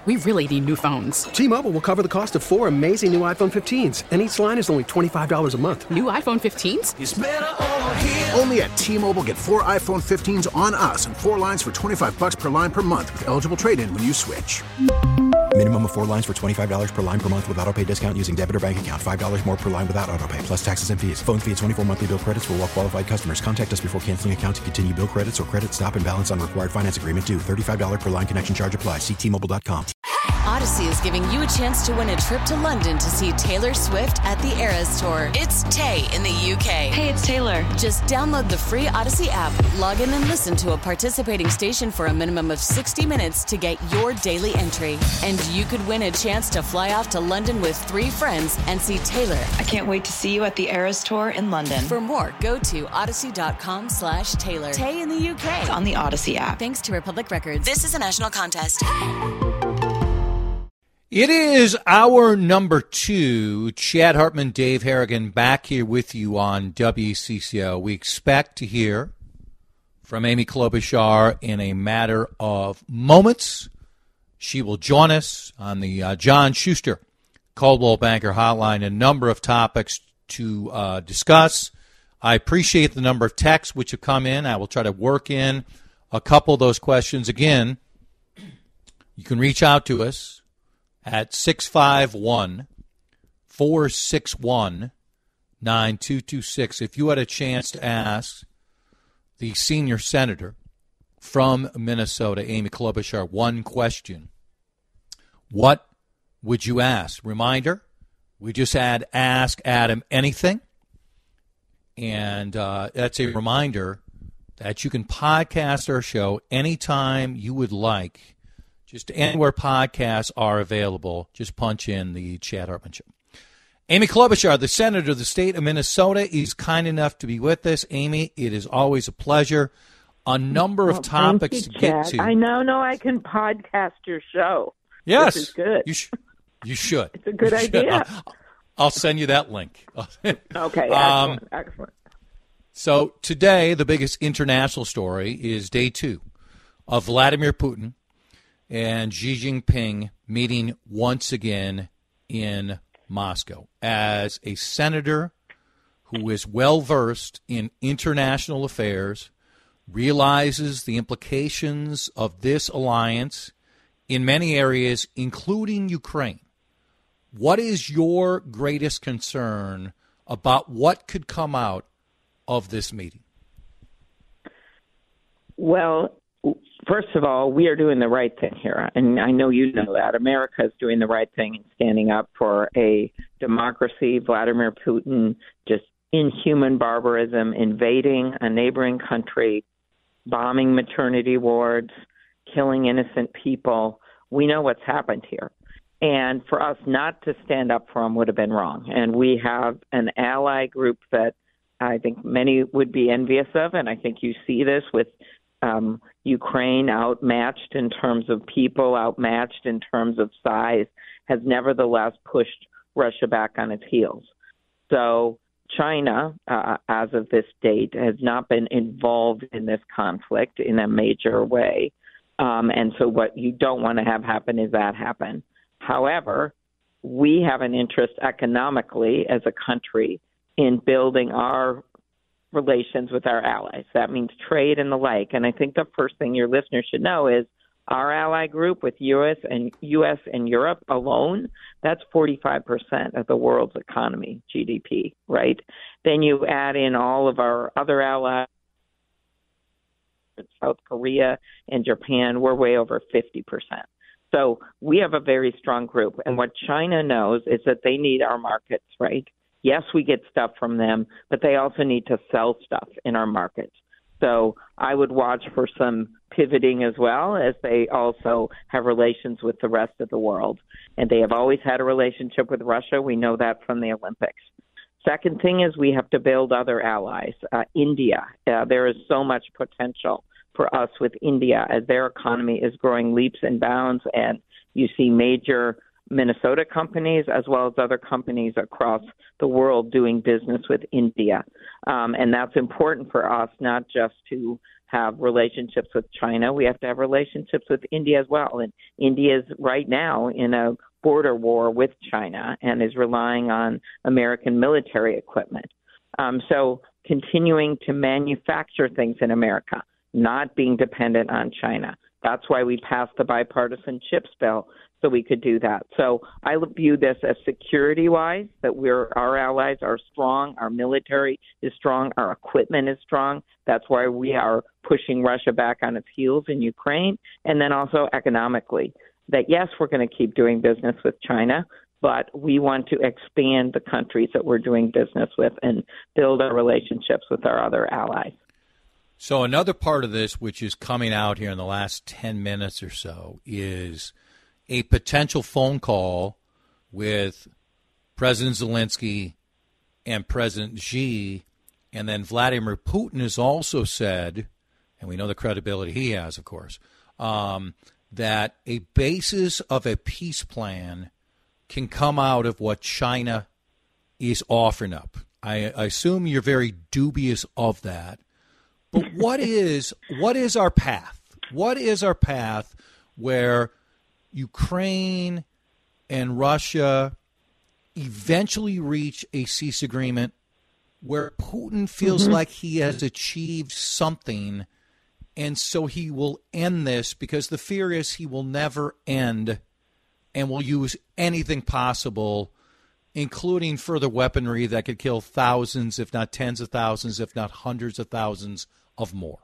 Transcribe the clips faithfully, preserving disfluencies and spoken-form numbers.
We really need new phones. T-Mobile will cover the cost of four amazing new iPhone fifteens, and each line is only twenty-five dollars a month. New iPhone fifteens? It's better over here. Only at T-Mobile, get four iPhone fifteens on us and four lines for twenty-five dollars per line per month with eligible trade-in when you switch. Minimum of four lines for twenty-five dollars per line per month with autopay discount using debit or bank account. five dollars more per line without autopay, plus taxes and fees. Phone fee at twenty-four monthly bill credits for well-qualified customers. Contact us before canceling account to continue bill credits or credit stop and balance on required finance agreement due. thirty-five dollars per line connection charge applies. See T Mobile dot com. Odyssey is giving you a chance to win a trip to London to see Taylor Swift at the Eras Tour. It's Tay in the U K. Hey, it's Taylor. Just download the free Odyssey app, log in and listen to a participating station for a minimum of sixty minutes to get your daily entry. And you could win a chance to fly off to London with three friends and see Taylor. I can't wait to see you at the Eras Tour in London. For more, go to odyssey.com slash Taylor. Tay in the U K. It's on the Odyssey app. Thanks to Republic Records. This is a national contest. It is hour number two. Chad Hartman, Dave Harrigan back here with you on W C C O. We expect to hear from Amy Klobuchar in a matter of moments. She will join us on the uh, John Schuster Coldwell Banker Hotline, a number of topics to uh, discuss. I appreciate the number of texts which have come in. I will try to work in a couple of those questions. Again, you can reach out to us at six five one, four six one, nine two two six. If you had a chance to ask the senior senator from Minnesota, Amy Klobuchar, one question, what would you ask? Reminder, we just had Ask Adam Anything. And uh, that's a reminder that you can podcast our show anytime you would like. Just anywhere podcasts are available, just punch in the Chad Hartman Show. Amy Klobuchar, the senator of the state of Minnesota, is kind enough to be with us. Amy, it is always a pleasure. A number of well, topics you, to Chad. get to. I know, no, I can podcast your show. Yes, this is good. You, sh- you should. It's a good you idea. I'll, I'll send you that link. Okay, excellent, um, excellent. So today, the biggest international story is day two of Vladimir Putin and Xi Jinping meeting once again in Moscow. As a senator who is well-versed in international affairs, realizes the implications of this alliance in many areas, including Ukraine, what is your greatest concern about what could come out of this meeting? Well, first of all, we are doing the right thing here. And I know you know that. America is doing the right thing in standing up for a democracy. Vladimir Putin, just inhuman barbarism, invading a neighboring country, bombing maternity wards, killing innocent people. We know what's happened here. And for us not to stand up for him would have been wrong. And we have an ally group that I think many would be envious of. And I think you see this with Um, Ukraine, outmatched in terms of people, outmatched in terms of size, has nevertheless pushed Russia back on its heels. So China, uh, as of this date, has not been involved in this conflict in a major way. Um, and so what you don't want to have happen is that happen. However, we have an interest economically as a country in building our relations with our allies. That means trade and the like. And I think the first thing your listeners should know is our ally group with U S and U S and Europe alone, that's forty-five percent of the world's economy, G D P, right? Then you add in all of our other allies, South Korea and Japan, we're way over fifty percent. So we have a very strong group. And what China knows is that they need our markets, right? Yes, we get stuff from them, but they also need to sell stuff in our markets. So I would watch for some pivoting as well, as they also have relations with the rest of the world. And they have always had a relationship with Russia. We know that from the Olympics. Second thing is we have to build other allies. Uh, India, uh, there is so much potential for us with India as their economy is growing leaps and bounds, and you see major Minnesota companies as well as other companies across the world doing business with India. Um, and that's important for us, not just to have relationships with China, we have to have relationships with India as well. And India is right now in a border war with China and is relying on American military equipment. Um, so continuing to manufacture things in America, not being dependent on China. That's why we passed the bipartisan CHIPS bill, so we could do that. So I view this as security-wise, that we're our allies are strong, our military is strong, our equipment is strong. That's why we are pushing Russia back on its heels in Ukraine. And then also economically, that yes, we're going to keep doing business with China, but we want to expand the countries that we're doing business with and build our relationships with our other allies. So another part of this, which is coming out here in the last ten minutes or so, is a potential phone call with President Zelensky and President Xi. And then Vladimir Putin has also said, and we know the credibility he has, of course, um, that a basis of a peace plan can come out of what China is offering up. I, I assume you're very dubious of that. But what is what is our path? What is our path where Ukraine and Russia eventually reach a cease agreement where Putin feels mm-hmm. like he has achieved something, and so he will end this, because the fear is he will never end and will use anything possible, including further weaponry that could kill thousands, if not tens of thousands, if not hundreds of thousands of more.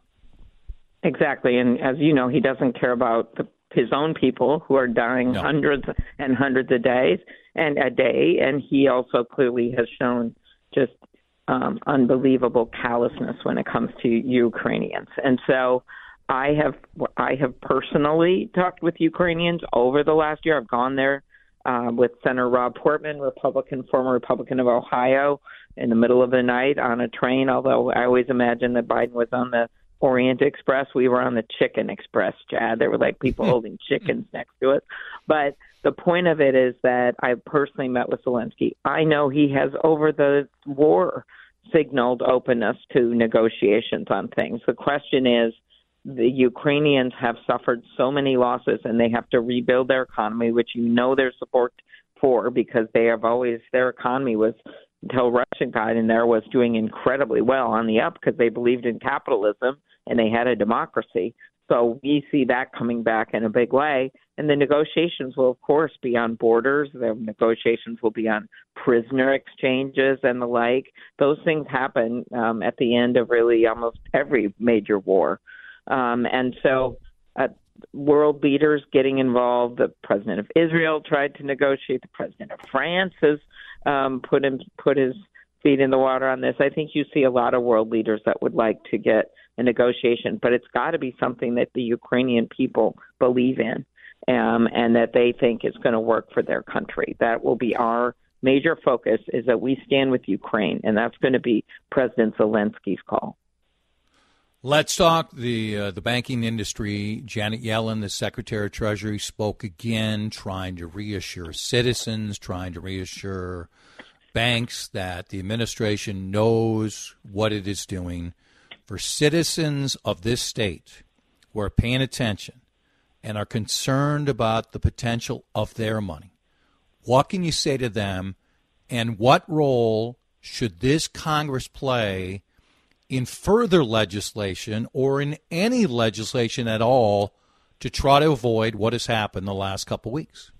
Exactly. And as you know, he doesn't care about the, his own people who are dying no. hundreds and hundreds of days and a day. And he also clearly has shown just um, unbelievable callousness when it comes to Ukrainians. And so I have I have personally talked with Ukrainians over the last year. I've gone there uh, with Senator Rob Portman, Republican, former Republican of Ohio, in the middle of the night on a train, although I always imagined that Biden was on the Orient Express. We were on the Chicken Express, Chad. There were like people holding chickens next to it. But the point of it is that I personally met with Zelensky. I know he has, over the war, signaled openness to negotiations on things. The question is, the Ukrainians have suffered so many losses and they have to rebuild their economy, which you know there's support for, because they have always, their economy was, until Russia got in there, was doing incredibly well on the up because they believed in capitalism and they had a democracy. So we see that coming back in a big way. And the negotiations will, of course, be on borders. The negotiations will be on prisoner exchanges and the like. Those things happen um, at the end of really almost every major war. Um, and so uh, world leaders getting involved. The president of Israel tried to negotiate. The president of France has um, put him, put his feet in the water on this. I think you see a lot of world leaders that would like to get a negotiation, but it's got to be something that the Ukrainian people believe in um, and that they think is going to work for their country. That will be our major focus, is that we stand with Ukraine, and that's going to be President Zelensky's call. Let's talk the uh, the banking industry. Janet Yellen, the Secretary of Treasury, spoke again, trying to reassure citizens, trying to reassure banks that the administration knows what it is doing. For citizens of this state who are paying attention and are concerned about the potential of their money, what can you say to them, and what role should this Congress play in further legislation or in any legislation at all to try to avoid what has happened the last couple weeks?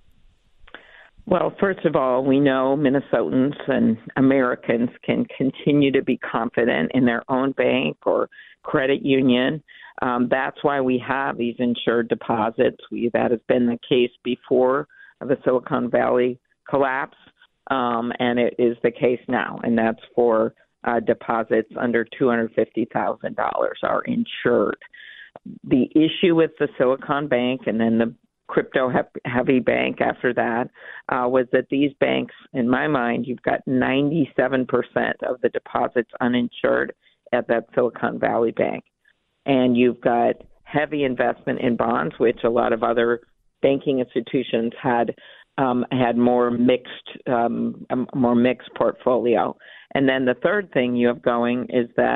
Well, first of all, we know Minnesotans and Americans can continue to be confident in their own bank or credit union. Um, that's why we have these insured deposits. We, that has been the case before the Silicon Valley collapse, um, and it is the case now, and that's for uh, deposits under two hundred fifty thousand dollars are insured. The issue with the Silicon Bank and then the crypto-heavy bank after that uh, was that these banks, in my mind, you've got ninety-seven percent of the deposits uninsured at that Silicon Valley Bank. And you've got heavy investment in bonds, which a lot of other banking institutions had um, had more mixed, um, a more mixed portfolio. And then the third thing you have going is that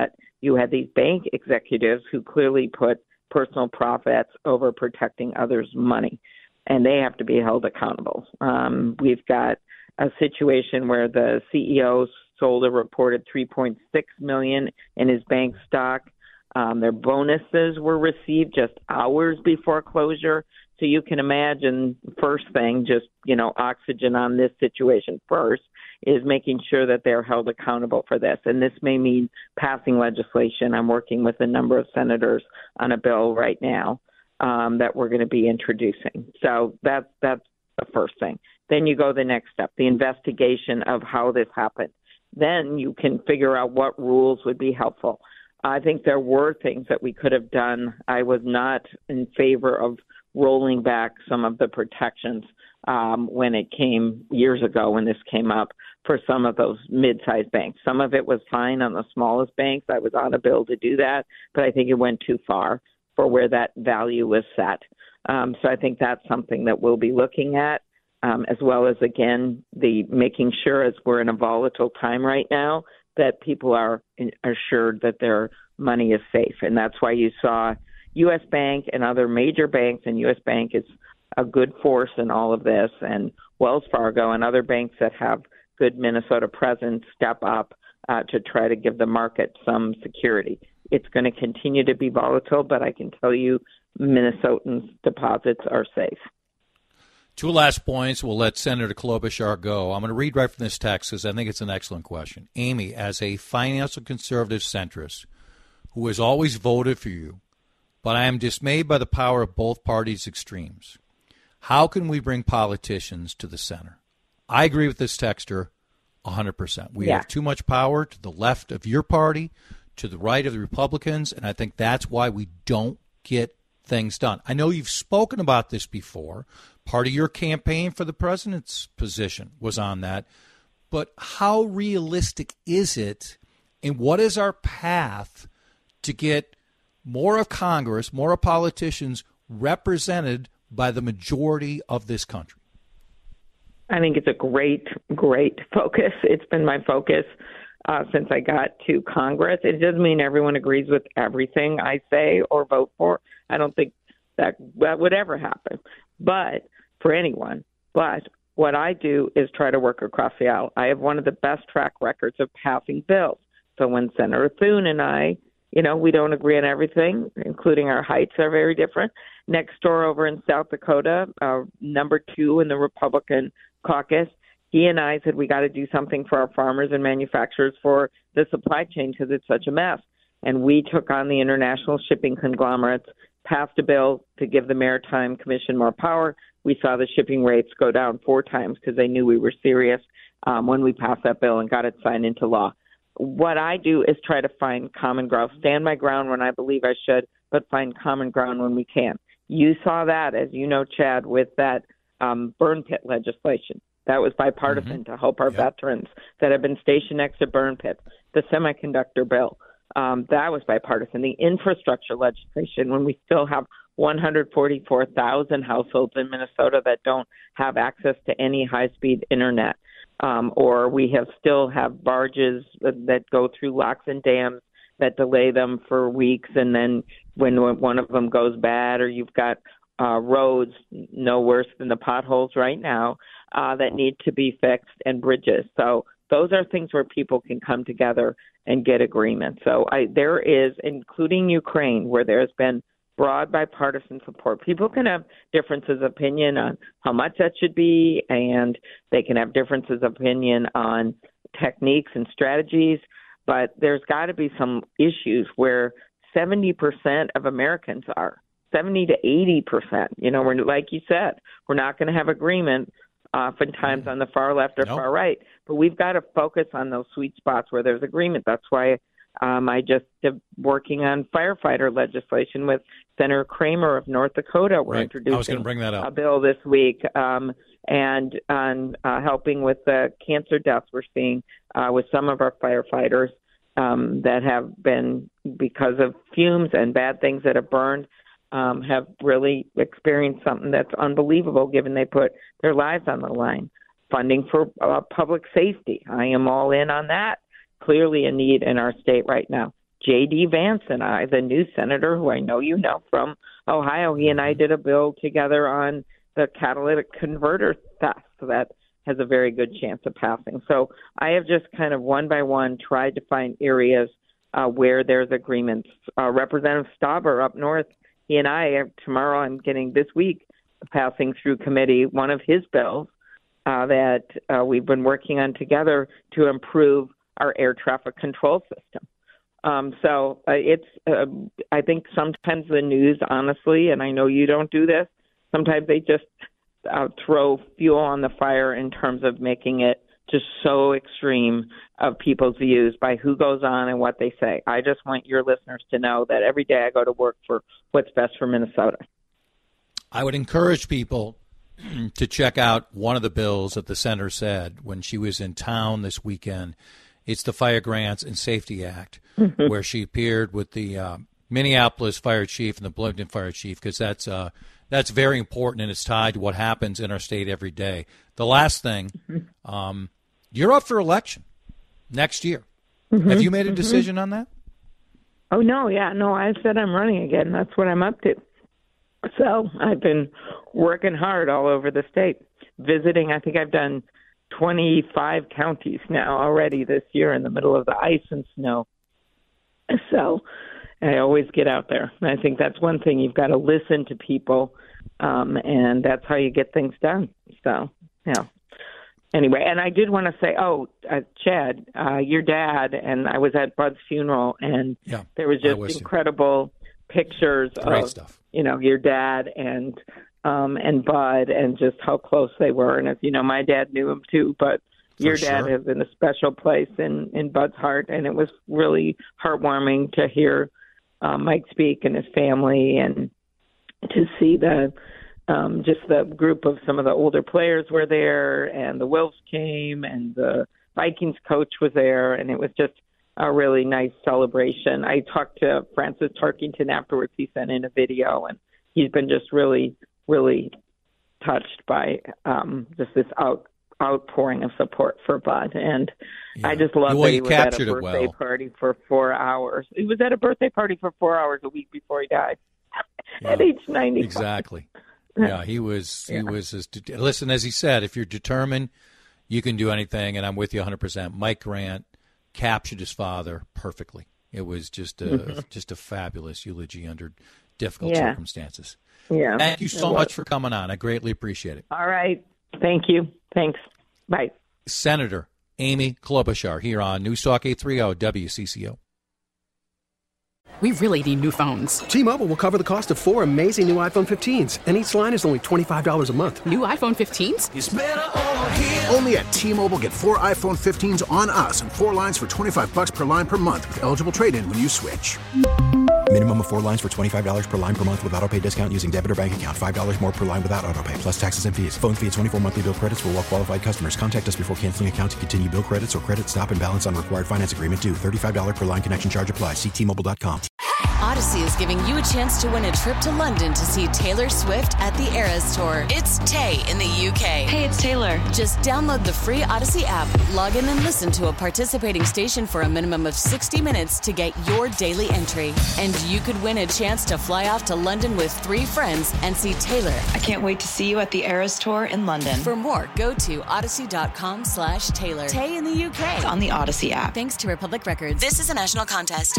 you had these bank executives who clearly put personal profits over protecting others' money, and they have to be held accountable. Um, we've got a situation where the C E O sold a reported three point six million dollars in his bank stock. Um, their bonuses were received just hours before closure. So you can imagine, first thing, just, you know, oxygen on this situation first is making sure that they're held accountable for this. And this may mean passing legislation. I'm working with a number of senators on a bill right now um, that we're going to be introducing. So that's, that's the first thing. Then you go the next step, the investigation of how this happened. Then you can figure out what rules would be helpful. I think there were things that we could have done. I was not in favor of rolling back some of the protections um, when it came years ago when this came up for some of those mid-sized banks. Some of it was fine on the smallest banks. I was on a bill to do that, but I think it went too far for where that value was set. Um, so I think that's something that we'll be looking at, um, as well as, again, the making sure, as we're in a volatile time right now, that people are assured that their money is safe. And that's why you saw U S Bank and other major banks, and U S Bank is a good force in all of this, and Wells Fargo and other banks that have good Minnesota presence step up uh, to try to give the market some security. It's going to continue to be volatile, but I can tell you Minnesotans' deposits are safe. Two last points. We'll let Senator Klobuchar go. I'm going to read right from this text because I think it's an excellent question. Amy, as a financial conservative centrist who has always voted for you, but I am dismayed by the power of both parties' extremes, how can we bring politicians to the center? I agree with this texter one hundred percent. We yeah. have too much power to the left of your party, to the right of the Republicans, and I think that's why we don't get things done. I know you've spoken about this before. Part of your campaign for the president's position was on that. But how realistic is it, and what is our path to get more of Congress, more of politicians represented by the majority of this country? I think it's a great, great focus. It's been my focus uh, since I got to Congress. It doesn't mean everyone agrees with everything I say or vote for. I don't think that that would ever happen, but for anyone. But what I do is try to work across the aisle. I have one of the best track records of passing bills. So when Senator Thune and I, you know, we don't agree on everything, including our heights are very different. Next door over in South Dakota, uh, number two in the Republican caucus, he and I said we got to do something for our farmers and manufacturers for the supply chain because it's such a mess. And we took on the international shipping conglomerates, passed a bill to give the Maritime Commission more power. We saw the shipping rates go down four times because they knew we were serious um, when we passed that bill and got it signed into law. What I do is try to find common ground, stand my ground when I believe I should, but find common ground when we can. You saw that, as you know, Chad, with that um, burn pit legislation. That was bipartisan mm-hmm. to help our yep. veterans that have been stationed next to burn pits. The semiconductor bill, um, that was bipartisan. The infrastructure legislation, when we still have one hundred forty-four thousand households in Minnesota that don't have access to any high-speed internet, um, or we have still have barges that go through locks and dams that delay them for weeks, and then when one of them goes bad, or you've got uh, roads no worse than the potholes right now uh, that need to be fixed, and bridges. So those are things where people can come together and get agreement. So I, there is, including Ukraine, where there's been broad bipartisan support. People can have differences of opinion on how much that should be, and they can have differences of opinion on techniques and strategies, but there's got to be some issues where seventy percent of Americans are, seventy to eighty percent. You know, we're, like you said, we're not going to have agreement oftentimes on the far left or nope. far right, but we've got to focus on those sweet spots where there's agreement. That's why um, I just am working on firefighter legislation with Senator Kramer of North Dakota. We're right. introducing I was going to bring that up. a bill this week, um, and on uh, helping with the cancer deaths we're seeing uh, with some of our firefighters um, that have been, because of fumes and bad things that have burned, um, have really experienced something that's unbelievable given they put their lives on the line. Funding for uh, public safety. I am all in on that. Clearly a need in our state right now. J D Vance and I, the new senator who I know you know from Ohio, he and I did a bill together on the catalytic converter theft that has a very good chance of passing. So I have just kind of one by one tried to find areas uh, where there's agreements. Uh, Representative Stauber up north, he and I, tomorrow I'm getting this week, passing through committee one of his bills uh, that uh, we've been working on together to improve our air traffic control system. Um, so uh, it's, uh, I think sometimes the news, honestly, and I know you don't do this, sometimes they just uh, throw fuel on the fire in terms of making it just so extreme of people's views by who goes on and what they say. I just want your listeners to know that every day I go to work for what's best for Minnesota. I would encourage people to check out one of the bills that the senator said when she was in town this weekend. It's the Fire Grants and Safety Act, mm-hmm. where she appeared with the uh, Minneapolis fire chief and the Bloomington fire chief, because that's uh, that's very important, and it's tied to what happens in our state every day. The last thing, mm-hmm. um, you're up for election next year. Mm-hmm. Have you made a decision mm-hmm. on that? Oh, no, yeah. No, I said I'm running again. That's what I'm up to. So I've been working hard all over the state, visiting. I think I've done twenty-five counties now already this year in the middle of the ice and snow. So I always get out there. And I think that's one thing. You've got to listen to people, um, and that's how you get things done. So, yeah. Anyway, and I did want to say, oh, uh, Chad, uh, your dad, and I was at Bud's funeral, and yeah, there was just incredible you. pictures Great of, stuff. you know, your dad and um, and Bud and just how close they were. And as you know, my dad knew him too, but For your dad sure. is in a special place in, in Bud's heart, and it was really heartwarming to hear uh, Mike speak and his family, and to see the um, just the group of some of the older players were there, and the Wolves came, and the Vikings coach was there, and it was just a really nice celebration. I talked to Francis Tarkington afterwards. He sent in a video, and he's been just really, really touched by um, just this out, outpouring of support for Bud. And yeah. I just love well, that he was at a it birthday well. party for four hours. He was at a birthday party for four hours a week before he died yeah. at age ninety. Exactly. Yeah, he was. He yeah. was. As, listen, as he said, if you're determined, you can do anything, and I'm with you one hundred percent. Mike Grant captured his father perfectly. It was just a mm-hmm. just a fabulous eulogy under difficult yeah. circumstances. Yeah. Thank you so much for coming on. I greatly appreciate it. All right. Thank you. Thanks. Bye. Senator Amy Klobuchar here on News Talk eight thirty W C C O. We really need new phones. T-Mobile will cover the cost of four amazing new iPhone fifteens, and each line is only twenty-five dollars a month. New iPhone fifteens? It's better over here. Only at T-Mobile, get four iPhone fifteens on us and four lines for twenty-five bucks per line per month with eligible trade-in when you switch. Minimum of four lines for twenty-five dollars per line per month with autopay discount using debit or bank account. five dollars more per line without autopay, plus taxes and fees. Phone fee at twenty-four monthly bill credits for well-qualified customers. Contact us before canceling account to continue bill credits or credit stop and balance on required finance agreement due. thirty-five dollars per line connection charge applies. See T Mobile dot com. Odyssey is giving you a chance to win a trip to London to see Taylor Swift at the Eras Tour. It's Tay in the U K. Hey, it's Taylor. Just download the free Odyssey app, log in and listen to a participating station for a minimum of sixty minutes to get your daily entry. And you could win a chance to fly off to London with three friends and see Taylor. I can't wait to see you at the Eras Tour in London. For more, go to odyssey.com slash Taylor. Tay in the U K. It's on the Odyssey app. Thanks to Republic Records. This is a national contest.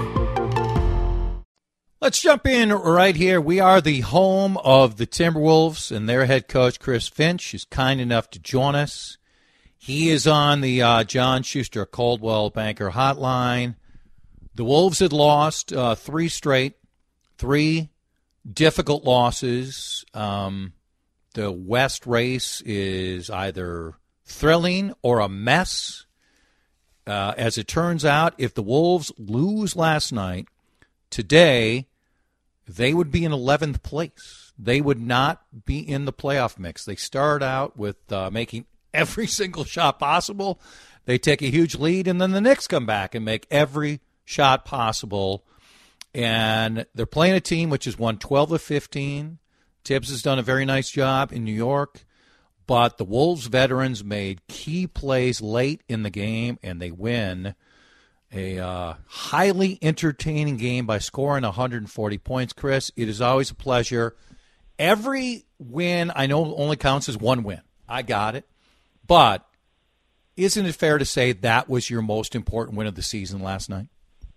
Let's jump in right here. We are the home of the Timberwolves, and their head coach, Chris Finch, is kind enough to join us. He is on the uh, John Schuster Coldwell Banker hotline. The Wolves had lost uh, three straight, three difficult losses. Um, the West race is either thrilling or a mess. Uh, as it turns out, if the Wolves lose last night, today they would be in eleventh place. They would not be in the playoff mix. They start out with uh, making every single shot possible. They take a huge lead, and then the Knicks come back and make every shot possible. And they're playing a team which has won twelve of fifteen. Tibbs has done a very nice job in New York. But the Wolves veterans made key plays late in the game, and they win. a uh, highly entertaining game by scoring one hundred forty points. Chris, it is always a pleasure. Every win, I know only counts as one win. I got it. But isn't it fair to say that was your most important win of the season last night?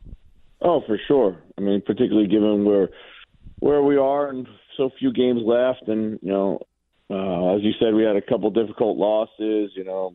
Oh, for sure. I mean, particularly given where where we are and so few games left. And, you know, uh, as you said, we had a couple difficult losses. You know,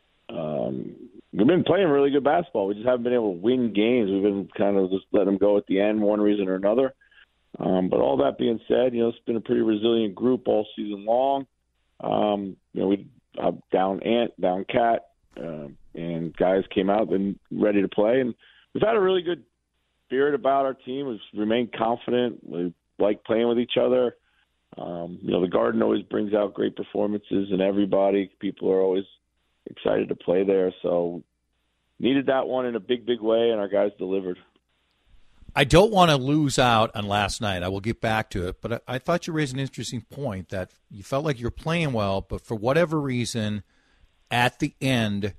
um, we've been playing really good basketball. We just haven't been able to win games. We've been kind of just letting them go at the end, one reason or another. Um, but all that being said, you know, it's been a pretty resilient group all season long. Um, you know, we uh, down Ant, down Cat, uh, and guys came out and ready to play. And we've had a really good spirit about our team. We've remained confident. We like playing with each other. Um, you know, the Garden always brings out great performances, and everybody, people are always excited to play there. So needed that one in a big, big way, and our guys delivered. I don't want to lose out on last night. I will get back to it, but I, I thought you raised an interesting point that you felt like you were playing well, but for whatever reason, at the end,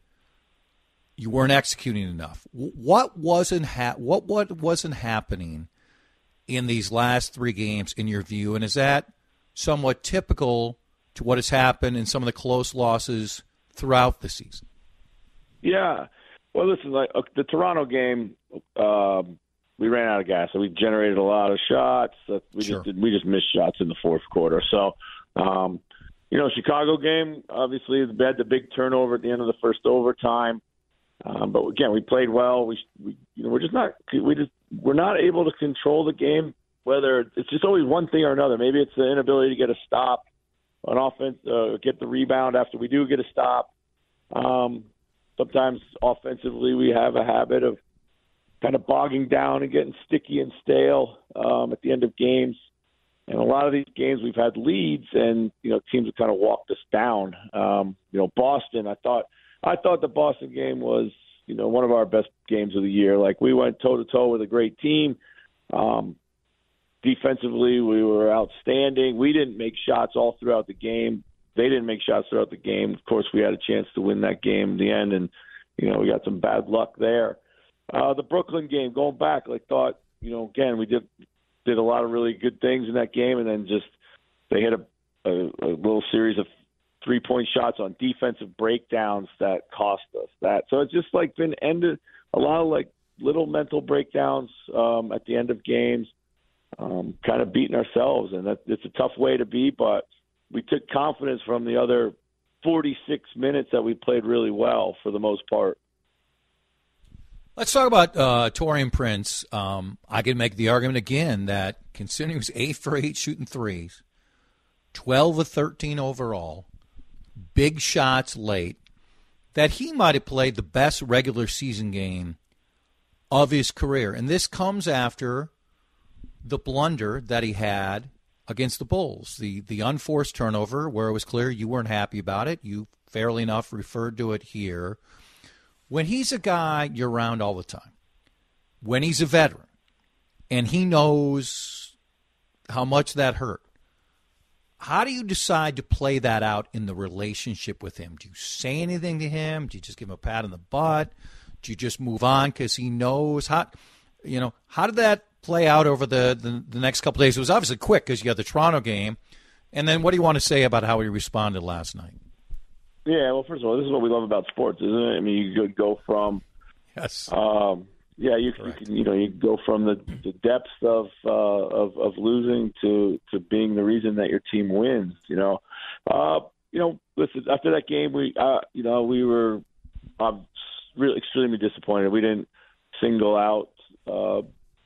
you weren't executing enough. What wasn't ha- what what wasn't happening in these last three games, in your view, and is that somewhat typical to what has happened in some of the close losses throughout the season? Yeah. Well, listen, like uh, the Toronto game. Um, We ran out of gas, so we generated a lot of shots. We Sure. just did, we just missed shots in the fourth quarter. So, um, you know, Chicago game, obviously, we had the big turnover at the end of the first overtime. Um, but again, we played well. We, we, you know, we're just not we just we're not able to control the game. Whether it's just always one thing or another. Maybe it's the inability to get a stop on offense, uh, get the rebound after we do get a stop. Um, sometimes offensively, we have a habit of kind of bogging down and getting sticky and stale um, at the end of games. And a lot of these games we've had leads, and you know teams have kind of walked us down. Um, you know, Boston. I thought I thought the Boston game was you know one of our best games of the year. Like we went toe to toe with a great team. Um, defensively, we were outstanding. We didn't make shots all throughout the game. They didn't make shots throughout the game. Of course, we had a chance to win that game in the end, and you know we got some bad luck there. Uh, the Brooklyn game, going back, I thought, you know, again, we did did a lot of really good things in that game, and then just they hit a, a, a little series of three-point shots on defensive breakdowns that cost us that. So it's just like been ended a lot of like little mental breakdowns um, at the end of games, um, kind of beating ourselves, and that it's a tough way to be, but we took confidence from the other forty-six minutes that we played really well for the most part. Let's talk about uh, Taurean Prince. Um, I can make the argument again that considering he was eight for eight shooting threes, twelve of thirteen overall, big shots late, that he might have played the best regular season game of his career. And this comes after the blunder that he had against the Bulls, the, the unforced turnover where it was clear you weren't happy about it. You, fairly enough, referred to it here. When he's a guy you're around all the time, when he's a veteran, and he knows how much that hurt, how do you decide to play that out in the relationship with him? Do you say anything to him? Do you just give him a pat on the butt? Do you just move on because he knows? How, you know, how did that play out over the, the, the next couple of days? It was obviously quick because you had the Toronto game. And then what do you want to say about how he responded last night? Yeah, well, first of all, this is what we love about sports, isn't it? I mean, you could go from, yes, um, yeah, you, you can, you know, you go from the, the depths of, uh, of of losing to, to being the reason that your team wins. You know, uh, you know, listen, after that game, we, uh, you know, we were um, really extremely disappointed. We didn't single out uh,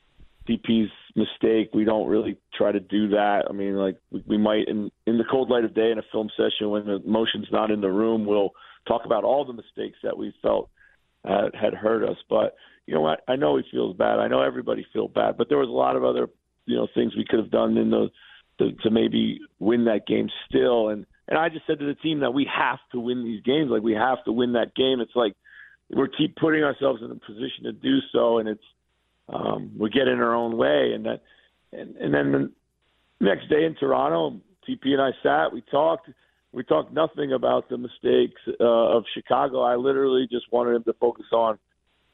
D P's mistake. We don't really try to do that. I mean, like we, we might in, in the cold light of day in a film session when the emotion's not in the room, we'll talk about all the mistakes that we felt uh, had hurt us. But, you know, I, I know he feels bad. I know everybody feels bad, but there was a lot of other, you know, things we could have done in the to, to maybe win that game still. And, and I just said to the team that we have to win these games. Like we have to win that game. It's like we're keep putting ourselves in a position to do so. And it's, Um, we get in our own way, and that, and, and then the next day in Toronto, T P and I sat. We talked. We talked nothing about the mistakes uh, of Chicago. I literally just wanted him to focus on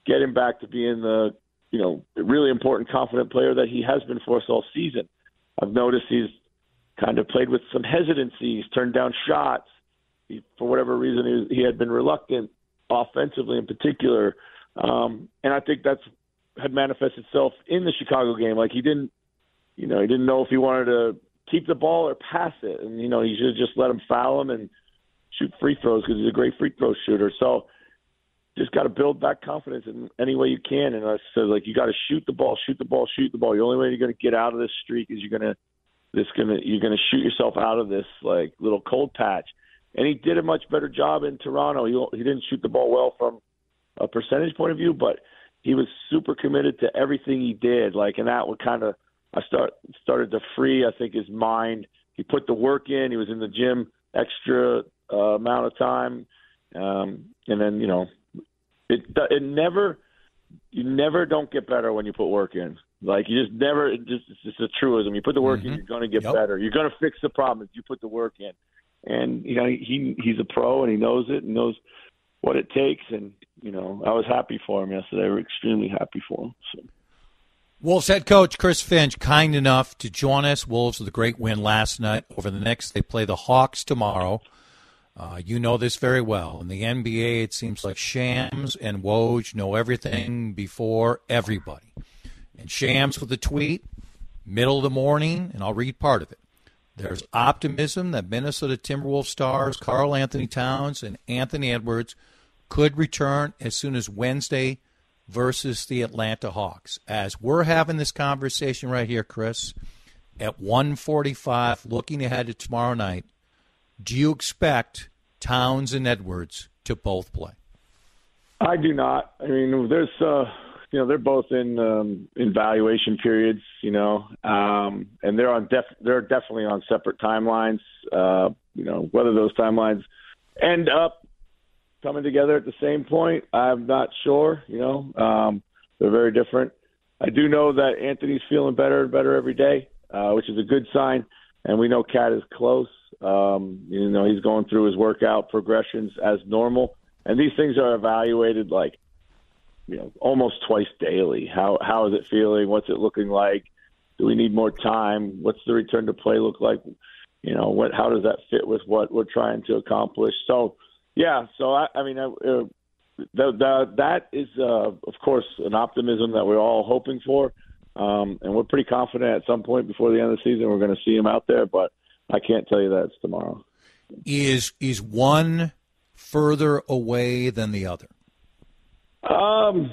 get him back to being the, you know, really important, confident player that he has been for us all season. I've noticed he's kind of played with some hesitancy. He's turned down shots. He, for whatever reason, he, was, he had been reluctant offensively in particular. Um, and I think that's had manifested itself in the Chicago game. Like he didn't, you know, he didn't know if he wanted to keep the ball or pass it. And, you know, he should have just let him foul him and shoot free throws because he's a great free throw shooter. So just got to build back confidence in any way you can. And I said, like, you got to shoot the ball, shoot the ball, shoot the ball. The only way you're going to get out of this streak is you're going to, this gonna, you're going to shoot yourself out of this, like, little cold patch. And he did a much better job in Toronto. He, he didn't shoot the ball well from a percentage point of view, but he was super committed to everything he did. Like, and that would kind of, I start started to free, I think, his mind. He put the work in. He was in the gym extra uh, amount of time. Um, and then, you know, it it never, you never don't get better when you put work in. Like, you just never, it just, it's just a truism. You put the work mm-hmm. in, you're going to get yep. better. You're going to fix the problem if you put the work in. And, you know, he he's a pro and he knows it and knows what it takes. And, you know, I was happy for him yesterday. I was extremely happy for him. So. Wolves head coach Chris Finch, kind enough to join us. Wolves with a great win last night. Over the next, they play the Hawks tomorrow. Uh, you know this very well. In the N B A, it seems like Shams and Woj know everything before everybody. And Shams with a tweet, middle of the morning, and I'll read part of it. There's optimism that Minnesota Timberwolves stars Karl Anthony Towns and Anthony Edwards could return as soon as Wednesday versus the Atlanta Hawks. As we're having this conversation right here, Chris, at one forty-five, looking ahead to tomorrow night, do you expect Towns and Edwards to both play? I do not. I mean, there's, uh, you know, they're both in um, evaluation periods, you know, um, and they're on def- they're definitely on separate timelines. Uh, you know, whether those timelines end up coming together at the same point, I'm not sure. You know, um, they're very different. I do know that Anthony's feeling better and better every day, uh, which is a good sign. And we know Cat is close. Um, you know, he's going through his workout progressions as normal. And these things are evaluated like, you know, almost twice daily. How how is it feeling? What's it looking like? Do we need more time? What's the return to play look like? You know, what? How does that fit with what we're trying to accomplish? So, yeah. So I, I mean, uh, the, the, that is, uh, of course, an optimism that we're all hoping for, um, and we're pretty confident at some point before the end of the season we're going to see him out there. But I can't tell you that it's tomorrow. Is is one further away than the other? Um.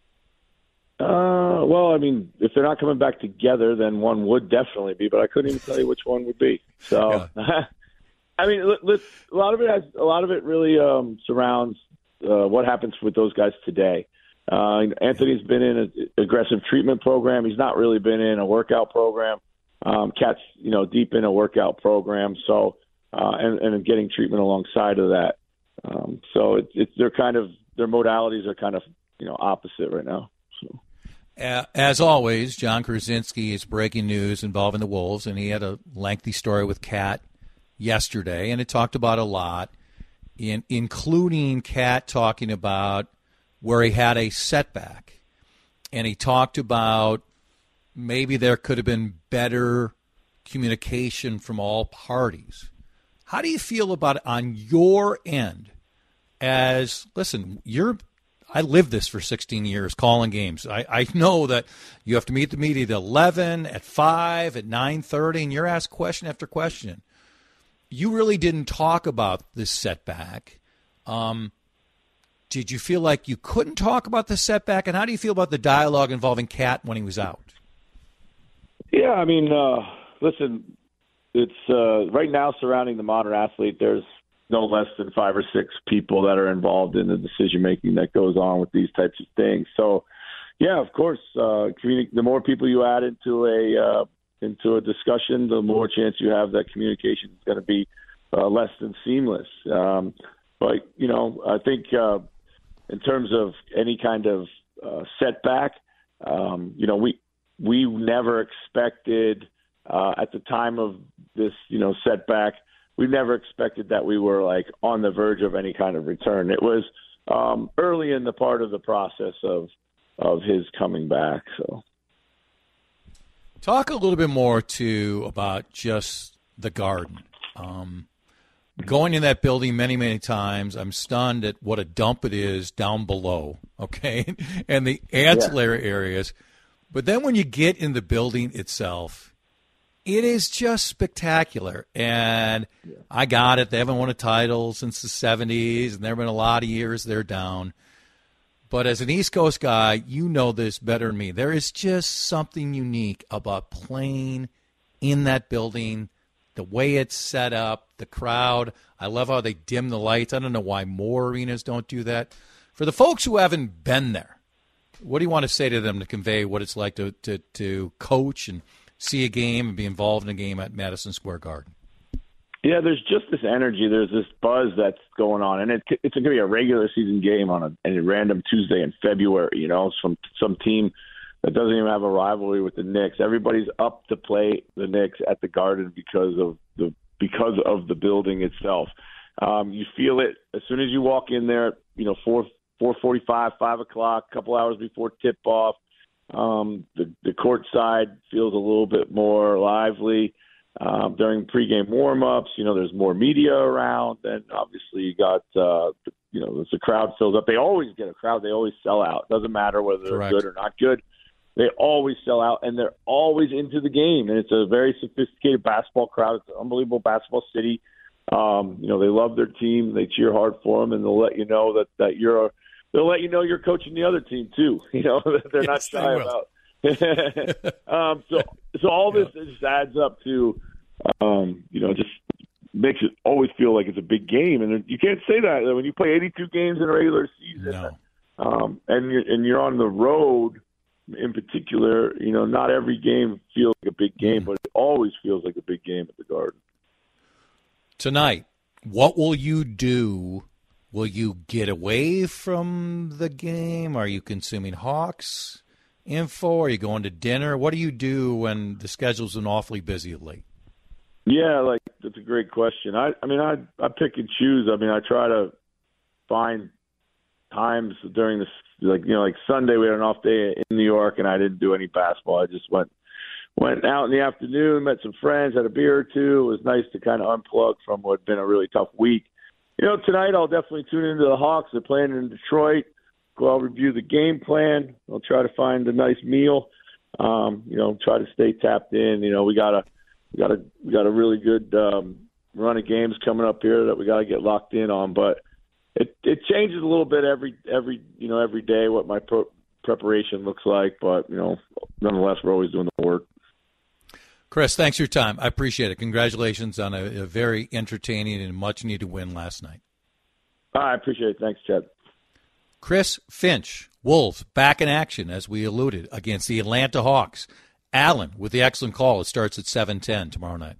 Uh. Well, I mean, if they're not coming back together, then one would definitely be. But I couldn't even tell you which one would be. So, yeah. I mean, let's, a lot of it has a lot of it really um, surrounds uh, what happens with those guys today. Uh, Anthony's been in an aggressive treatment program. He's not really been in a workout program. Um, Cat's, you know, deep in a workout program. So, uh, and, and getting treatment alongside of that. Um, so it's it, they're kind of their modalities are kind of, you know, opposite right now. So. Uh, as always, John Krasinski is breaking news involving the Wolves, and he had a lengthy story with Cat yesterday, and it talked about a lot, in, including Cat talking about where he had a setback, and he talked about maybe there could have been better communication from all parties. How do you feel about it on your end? As, listen, you're I lived this for sixteen years, calling games. I, I know that you have to meet the media at eleven, at five, at nine thirty, and you're asked question after question. You really didn't talk about this setback. Um, did you feel like you couldn't talk about the setback? And how do you feel about the dialogue involving Cat when he was out? Yeah, I mean, uh, listen, it's uh, right now surrounding the modern athlete, there's no less than five or six people that are involved in the decision-making that goes on with these types of things. So, yeah, of course, uh, the more people you add into a uh, into a discussion, the more chance you have that communication is going to be uh, less than seamless. Um, but, you know, I think uh, in terms of any kind of uh, setback, um, you know, we we never expected uh, at the time of this, you know, setback, we never expected that we were like on the verge of any kind of return. It was um, early in the part of the process of of his coming back. So, talk a little bit more too about just the Garden. Um, going in that building many, many times, I'm stunned at what a dump it is down below. Okay, and the ancillary yeah. areas. But then when you get in the building itself, it is just spectacular. And yeah. I got it. They haven't won a title since the seventies, and there have been a lot of years they're down. But as an East Coast guy, you know this better than me. There is just something unique about playing in that building, the way it's set up, the crowd. I love how they dim the lights. I don't know why more arenas don't do that. For the folks who haven't been there, what do you want to say to them to convey what it's like to, to, to coach and see a game and be involved in a game at Madison Square Garden? Yeah, there's just this energy. There's this buzz that's going on, and it, it's going to be a regular season game on a, a random Tuesday in February. You know, it's from some team that doesn't even have a rivalry with the Knicks. Everybody's up to play the Knicks at the Garden because of the because of the building itself. Um, you feel it as soon as you walk in there. You know, four four forty-five, five o'clock, a couple hours before tip off. Um, the the court side feels a little bit more lively. Um, during pregame warm-ups, you know, there's more media around, and obviously you got, uh, you know, as the crowd fills up. They always get a crowd. They always sell out. Doesn't matter whether they're Correct. good or not good. They always sell out, and they're always into the game. And it's a very sophisticated basketball crowd. It's an unbelievable basketball city. Um, you know, they love their team. They cheer hard for them, and they'll let you know that, that you're a, they'll let you know you're coaching the other team too. You know, they're not yes, shy about um, so, so all this yeah. just adds up to, um, you know, just makes it always feel like it's a big game. And you can't say that when you play eighty-two games in a regular season, no. um, and you're, and you're on the road in particular. You know, not every game feels like a big game, mm. but it always feels like a big game at the Garden. Tonight, what will you do? Will you get away from the game? Are you consuming Hawks info? Are you going to dinner? What do you do when the schedule's been awfully busy of late? Yeah, like that's a great question. I, I mean, I, I pick and choose. I mean, I try to find times during this, like you know, like Sunday we had an off day in New York, and I didn't do any basketball. I just went went out in the afternoon, met some friends, had a beer or two. It was nice to kind of unplug from what had been a really tough week. You know, tonight I'll definitely tune into the Hawks. They're playing in Detroit. I'll review the game plan. I'll try to find a nice meal. Um, you know, try to stay tapped in. You know, we got a we got a we got a really good um, run of games coming up here that we got to get locked in on. But it it changes a little bit every every you know every day what my pro- preparation looks like. But you know, nonetheless, we're always doing the work. Chris, thanks for your time. I appreciate it. Congratulations on a, a very entertaining and much needed win last night. I appreciate it. Thanks, Chad. Chris Finch, Wolves, back in action, as we alluded, against the Atlanta Hawks. Allen with the excellent call. It starts at seven ten tomorrow night.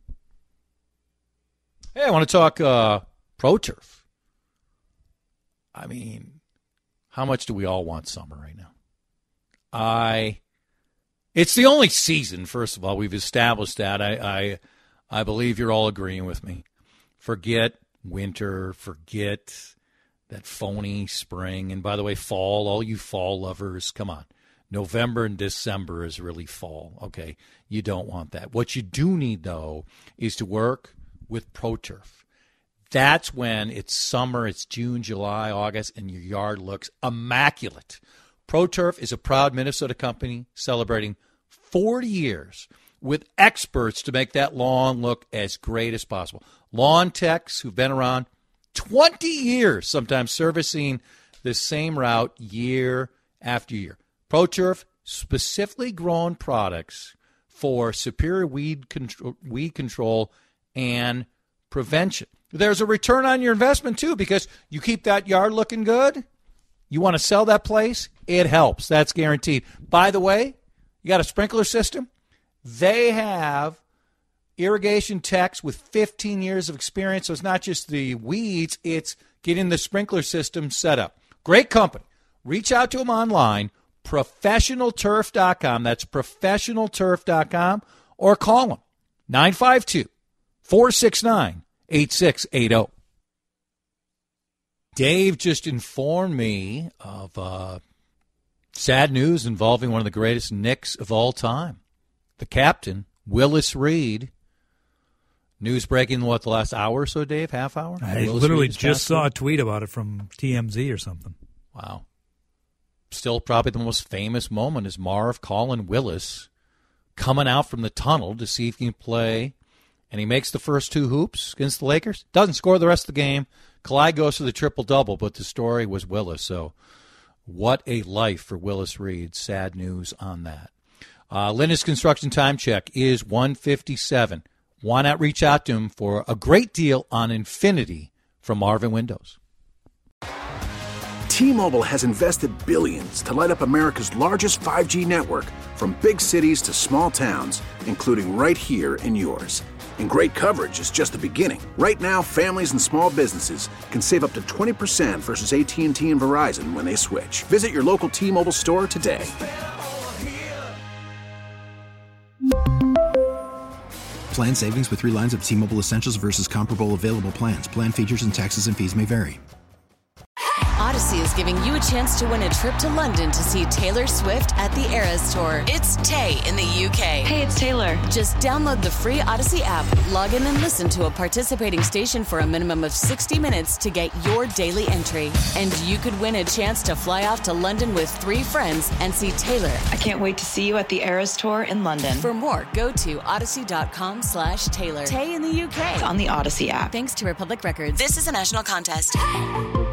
Hey, I want to talk uh, Pro Turf. I mean, how much do we all want summer right now? I, it's the only season, first of all. We've established that. I, I, I believe you're all agreeing with me. Forget winter. Forget that phony spring. And by the way, fall, all you fall lovers, come on. November and December is really fall. Okay, you don't want that. What you do need, though, is to work with Pro Turf. That's when it's summer, it's June, July, August, and your yard looks immaculate. Pro Turf is a proud Minnesota company celebrating forty years with experts to make that lawn look as great as possible. Lawn techs who've been around twenty years, sometimes servicing the same route year after year. Pro Turf, specifically grown products for superior weed control, weed control and prevention. There's a return on your investment, too, because you keep that yard looking good. You want to sell that place? It helps. That's guaranteed. By the way, you got a sprinkler system? They have irrigation techs with fifteen years of experience, so it's not just the weeds, it's getting the sprinkler system set up. Great company. Reach out to them online, professional turf dot com. That's professional turf dot com, or call them, nine five two, four six nine, eight six eight zero. Dave just informed me of uh, sad news involving one of the greatest Knicks of all time. The captain, Willis Reed. News breaking, what, the last hour or so, Dave? Half hour? I Willis literally Reed just saw a tweet about it from T M Z or something. Wow. Still probably the most famous moment is Marv Colin Willis coming out from the tunnel to see if he can play, and he makes the first two hoops against the Lakers. Doesn't score the rest of the game. Clyde goes to the triple-double, but the story was Willis. So what a life for Willis Reed. Sad news on that. Uh, Linus Construction time check is one fifty-seven. Why not reach out to him for a great deal on Infinity from Marvin Windows? T-Mobile has invested billions to light up America's largest five G network, from big cities to small towns, including right here in yours. And great coverage is just the beginning. Right now, families and small businesses can save up to twenty percent versus A T and T and Verizon when they switch. Visit your local T-Mobile store today. Plan savings with three lines of T-Mobile Essentials versus comparable available plans. Plan features and taxes and fees may vary. Odyssey is giving you a chance to win a trip to London to see Taylor Swift at the Eras Tour. It's Tay in the U K. Hey, it's Taylor. Just download the free Odyssey app, log in and listen to a participating station for a minimum of sixty minutes to get your daily entry. And you could win a chance to fly off to London with three friends and see Taylor. I can't wait to see you at the Eras Tour in London. For more, go to odyssey.com slash Taylor. Tay in the U K. It's on the Odyssey app. Thanks to Republic Records. This is a national contest.